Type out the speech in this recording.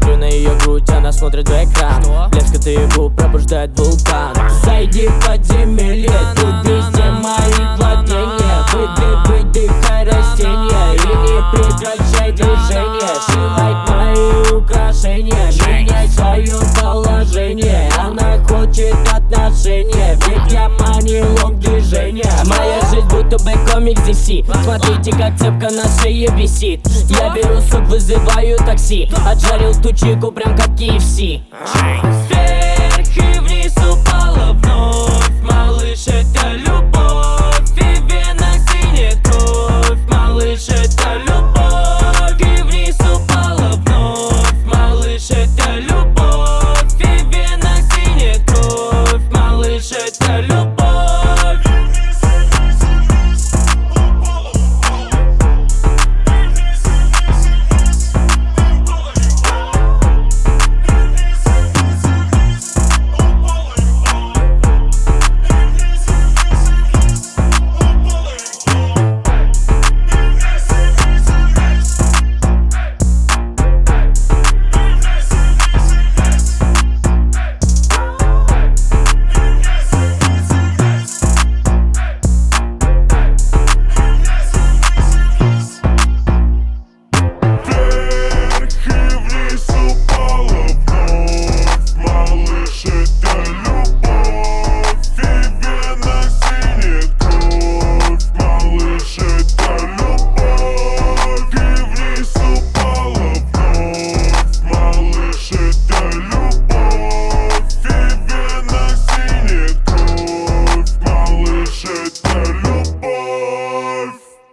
Смотрю на ее грудь, она смотрит в экран. Блеск от ее губ пробуждает вулкан. Зайди в подземелье, тут везде мои владения. Выдыхай растения и не прекращай движение. Сшивай мои украшения, меняй свое положение. Она хочет отношения, ведь я манилом движения. Моя жизнь будто бы комикс DC. Смотрите, как цепка на шее висит. Я беру сук, вызываю такси. Отжарил тучику прям как KFC.